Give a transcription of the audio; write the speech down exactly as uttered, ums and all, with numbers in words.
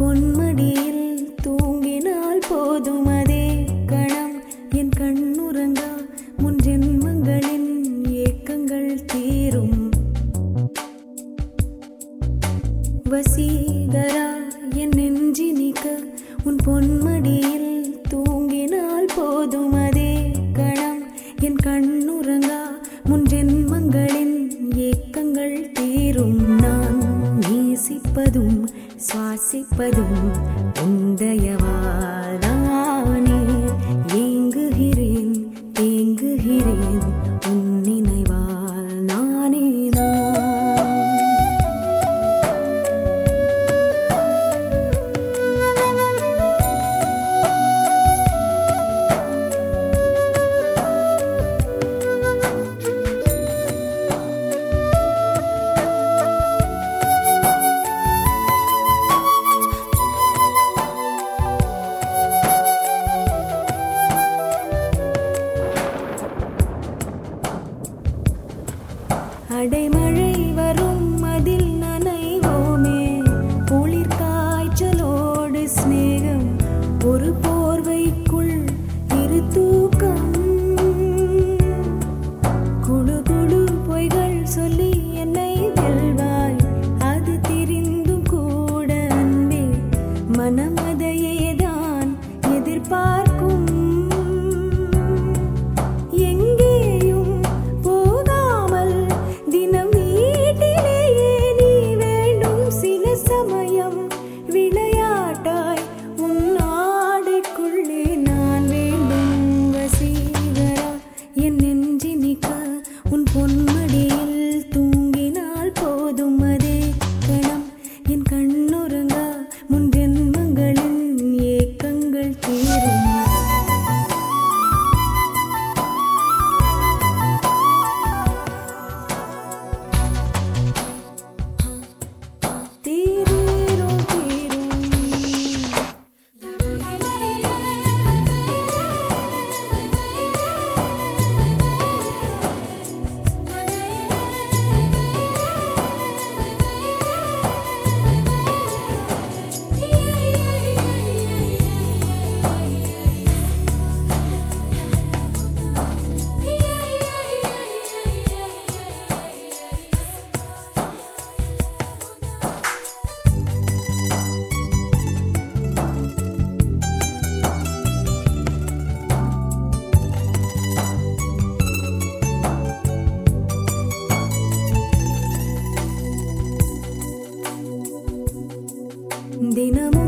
பொன்மடியில் தூங்கினால் போதும் அதே கணம் என் கண்ணுறங்கா முன் ஜென்மங்களின் ஏக்கங்கள் தீரும். வசீகரா என் நெஞ்சினிக்க உன் பொன்மடியில் தூங்கினால் போதும் அதே கணம் என் கண்ணுறங்கா முன் ஜென்மங்களின் ஏக்கங்கள் தீரும். நான் நேசிப்பதும் சுவாசிப்பதும் உந்தயவாதானே. ஏங்குகிறேன் தேங்குகிறேன் உன் நினைவால் நானே நான். அடைமழை வரும் அதில் நனைவோமே. குளிர் காய்ச்சலோடு சிநேகம் ஒரு போர்வைக்குள் இரு தூக்கம். குழு குழு பொய்கள் சொல்லி என்னை வெல்வாய். அது தெரிந்தும் கூட அன்பே மனம் அதையேதான் எதிர்பார்க்கும். விளையாட்டாய் உன் ஆடைக்குள்ளே நான் வேண்டும். வசீகரா என் நெஞ்சினிக்க உன் பொன்மடியில் தூங்கினால் போதும் அதே கணம் என் கண்ணுறங்கா முன் ஜென்மங்களின் ஏக்கங்கள் தீரும். தினமும்